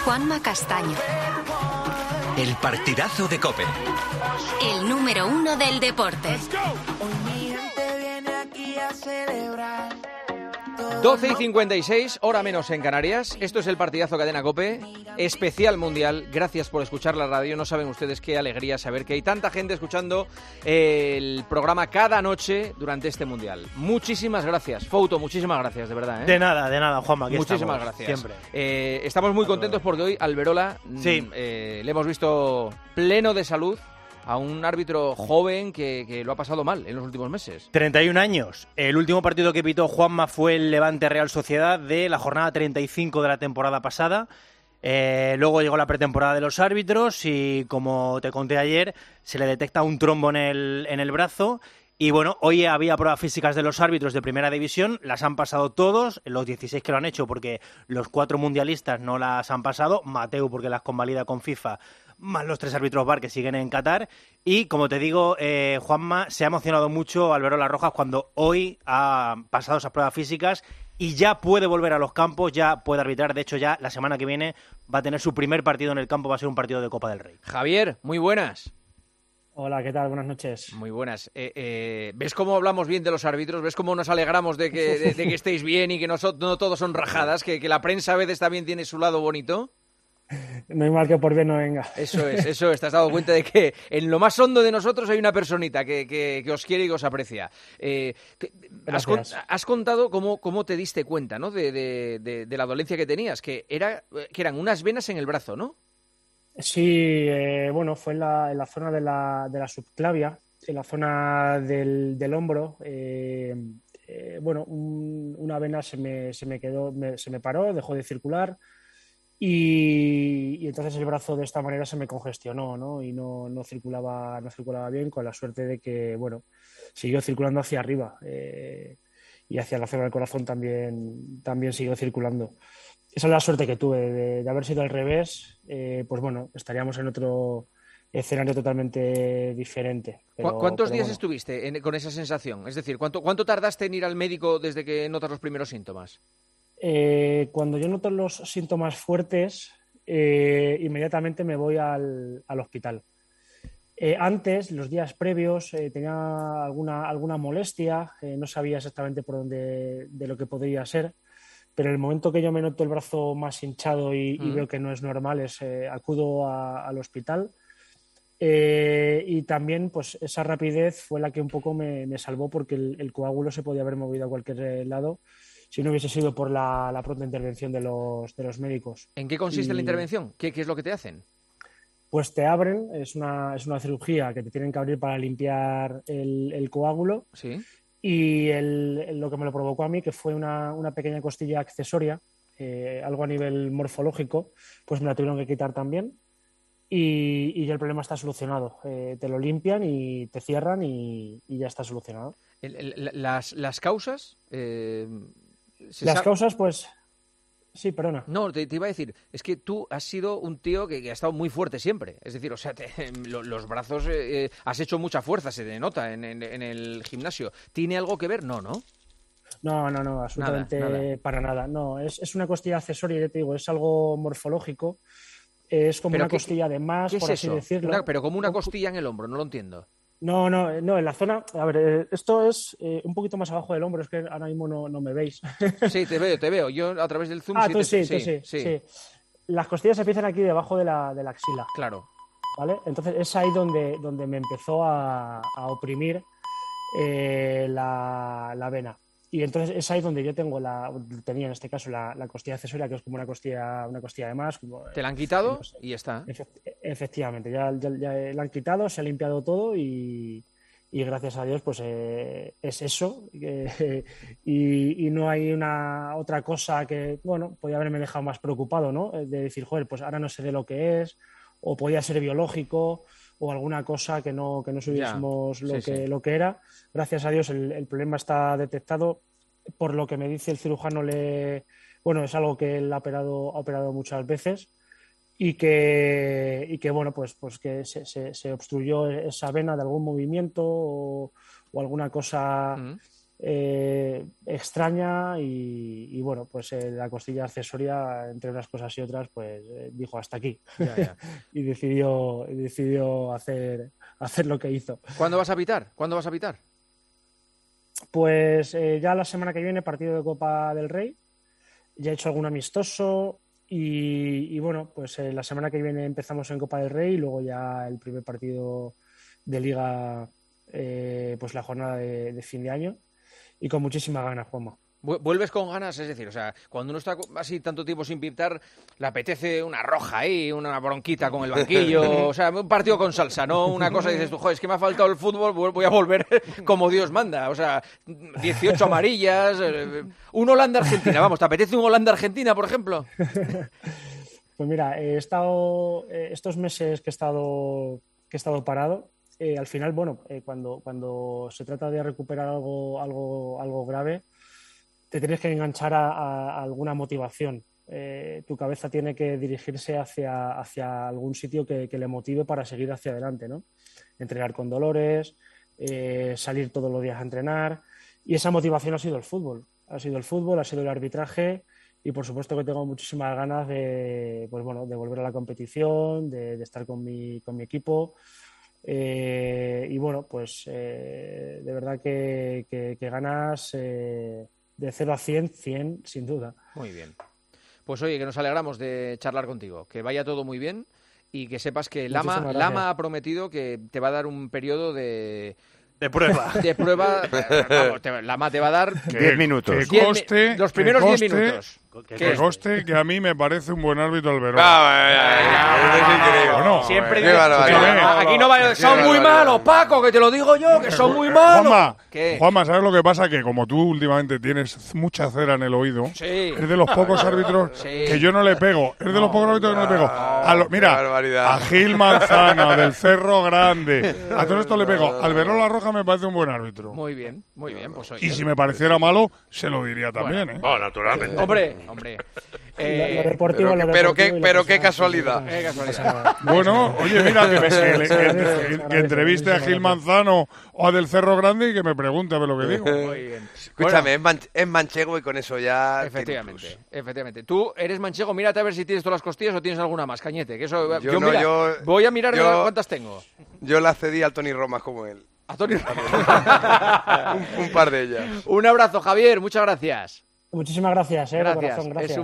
Juanma Castaño. El partidazo de COPE. El número 1 del deporte. Hoy mi gente viene aquí a celebrar. 12:56, hora menos en Canarias. Esto es el partidazo Cadena COPE, especial mundial. Gracias por escuchar la radio. No saben ustedes qué alegría saber que hay tanta gente escuchando el programa cada noche durante este mundial. Muchísimas gracias. Fouto, muchísimas gracias, de verdad. De nada, Juanma. Aquí muchísimas estamos, gracias. Siempre. Estamos muy contentos porque hoy Alberola le hemos visto pleno de salud a un árbitro joven que lo ha pasado mal en los últimos meses. 31 años. El último partido que pitó Juanma fue el Levante Real Sociedad de la jornada 35 de la temporada pasada. Luego llegó la pretemporada de los árbitros y, como te conté ayer, se le detecta un trombo en el brazo. Y bueno, hoy había pruebas físicas de los árbitros de primera división, las han pasado todos, los 16 que lo han hecho, porque los 4 mundialistas no las han pasado, Mateu porque las convalida con FIFA, más los 3 árbitros VAR que siguen en Qatar. Y como te digo, Juanma, se ha emocionado mucho Alberola Rojas cuando hoy ha pasado esas pruebas físicas y ya puede volver a los campos, ya puede arbitrar. De hecho, ya la semana que viene va a tener su primer partido en el campo, va a ser un partido de Copa del Rey. Javier, muy buenas. Hola, ¿qué tal? Buenas noches. Muy buenas. ¿Ves cómo hablamos bien de los árbitros? ¿Ves cómo nos alegramos de que estéis bien y que no todos son rajadas? Que la prensa a veces también tiene su lado bonito. No hay mal que por bien no venga. Eso es. Te has dado cuenta de que en lo más hondo de nosotros hay una personita que os quiere y que os aprecia. Has contado cómo te diste cuenta, ¿no? de la dolencia que tenías, que eran unas venas en el brazo, ¿no? Sí, bueno, fue en la zona de la subclavia, en la zona del hombro. Bueno, una vena se me quedó, se me paró, dejó de circular y entonces el brazo de esta manera se me congestionó, ¿no? Y no circulaba bien, con la suerte de que, bueno, siguió circulando hacia arriba y hacia la zona del corazón también siguió circulando. Esa es la suerte que tuve de haber sido al revés, pues bueno, estaríamos en otro escenario totalmente diferente. ¿Cuántos días estuviste con esa sensación? Es decir, ¿cuánto tardaste en ir al médico desde que notas los primeros síntomas? Cuando yo noto los síntomas fuertes, inmediatamente me voy al hospital. Antes, los días previos, tenía alguna molestia, no sabía exactamente por dónde de lo que podría ser. Pero en el momento que yo me noto el brazo más hinchado y veo que no es normal, acudo al hospital. Y también, pues, esa rapidez fue la que un poco me salvó, porque el coágulo se podía haber movido a cualquier lado si no hubiese sido por la pronta intervención de los médicos. ¿En qué consiste la intervención? ¿Qué es lo que te hacen? Pues te abren, es una cirugía que te tienen que abrir para limpiar el coágulo. Sí. Y lo que me lo provocó a mí, que fue una pequeña costilla accesoria, algo a nivel morfológico, pues me la tuvieron que quitar también y ya el problema está solucionado. Te lo limpian y te cierran y ya está solucionado. ¿Las causas? Las causas, pues... Sí, perdona. No, te iba a decir, es que tú has sido un tío que ha estado muy fuerte siempre. Es decir, o sea, los brazos, has hecho mucha fuerza, se te nota en el gimnasio. ¿Tiene algo que ver? No. No, absolutamente nada. Para nada. No, es una costilla accesoria, ya te digo, es algo morfológico. Es como una costilla de más, por así decirlo. Pero como una costilla en el hombro, no lo entiendo. No, en la zona... A ver, esto es un poquito más abajo del hombro, es que ahora mismo no me veis. Sí, te veo. Yo a través del Zoom... Tú sí. Las costillas se empiezan aquí debajo de la axila. Claro. ¿Vale? Entonces es ahí donde me empezó a oprimir la vena. Y entonces es ahí donde yo tenía en este caso la costilla accesoria, que es como una costilla de más. ¿Te la han quitado? Y ya está. Efectivamente, ya la han quitado, se ha limpiado todo y gracias a Dios pues es eso. Y no hay otra cosa que, bueno, podía haberme dejado más preocupado, ¿no? De decir, joder, pues ahora no sé de lo que es, o podía ser biológico, o alguna cosa que no supiésemos lo que era. Gracias a Dios el problema está detectado. Por lo que me dice el cirujano, es algo que él ha operado muchas veces y que bueno, pues que se obstruyó esa vena de algún movimiento o alguna cosa extraña y bueno, pues la costilla accesoria, entre unas cosas y otras, pues dijo hasta aquí. Ya. Y decidió hacer lo que hizo. ¿Cuándo vas a pitar? Pues ya la semana que viene, partido de Copa del Rey. Ya he hecho algún amistoso y bueno, pues la semana que viene empezamos en Copa del Rey y luego ya el primer partido de Liga, pues la jornada de fin de año. Y con muchísimas ganas, Juanma. ¿Vuelves con ganas? Es decir, o sea, cuando uno está así tanto tiempo sin pitar, le apetece una roja ahí, una bronquita con el banquillo, o sea, un partido con salsa, ¿no? Una cosa y dices tú, joder, es que me ha faltado el fútbol, voy a volver como Dios manda. O sea, 18 amarillas, un Holanda-Argentina, vamos, ¿te apetece un Holanda-Argentina, por ejemplo? Pues mira, he estado estos meses que he estado parado. Al final, bueno, cuando se trata de recuperar algo grave, te tienes que enganchar a alguna motivación. Tu cabeza tiene que dirigirse hacia algún sitio que le motive para seguir hacia adelante, ¿no? Entrenar con dolores, salir todos los días a entrenar, y esa motivación ha sido el fútbol. Ha sido el arbitraje, y por supuesto que tengo muchísimas ganas de volver a la competición, de estar con mi equipo. Y bueno, pues de verdad que ganas de 0 a 100 sin duda. Muy bien. Pues oye, que nos alegramos de charlar contigo, que vaya todo muy bien y que sepas que Lama ha prometido que te va a dar un periodo de prueba. Vamos, Lama te va a dar 10 minutos. Los primeros 10 minutos. Que conste que a mí me parece un buen árbitro el Verón. Bueno, siempre aquí no vale. Son muy malos, Paco, que te lo digo yo, que son muy malos. Juanma, ¿sabes lo que pasa? Que como tú últimamente tienes mucha cera en el oído, es de los pocos árbitros que yo no le pego. Es de los pocos árbitros que no le pego. Mira, a Gil Manzana, del Cerro Grande, a todo esto le pego. Al Verón La Roja me parece un buen árbitro. Muy bien. Pues oye. Y si me pareciera malo, se lo diría también, ¿eh? Bueno, naturalmente. Hombre. Lo deportivo, pero qué casualidad. Bueno, oye, mira, que entreviste a Gil Manzano o a del Cerro Grande y que me pregunte a ver lo que digo. Muy bien. Escúchame, es manchego y con eso ya... Efectivamente. Tú eres manchego, mírate a ver si tienes todas las costillas o tienes alguna más, Cañete. Que eso, voy a mirar cuántas tengo. Yo la cedí al Tony Romas como él. A Tony un par de ellas. Un abrazo, Javier, muchas gracias. Muchísimas gracias, de corazón, gracias.